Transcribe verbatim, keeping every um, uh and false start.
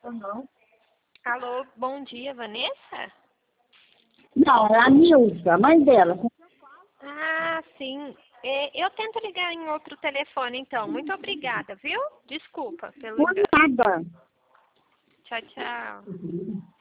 Alô, bom dia, Vanessa? Não, é a Nilza, a mãe dela. Ah, sim. É, eu tento ligar em outro telefone, então. Muito obrigada, viu? Desculpa pelo Por engano. nada. Tchau, tchau.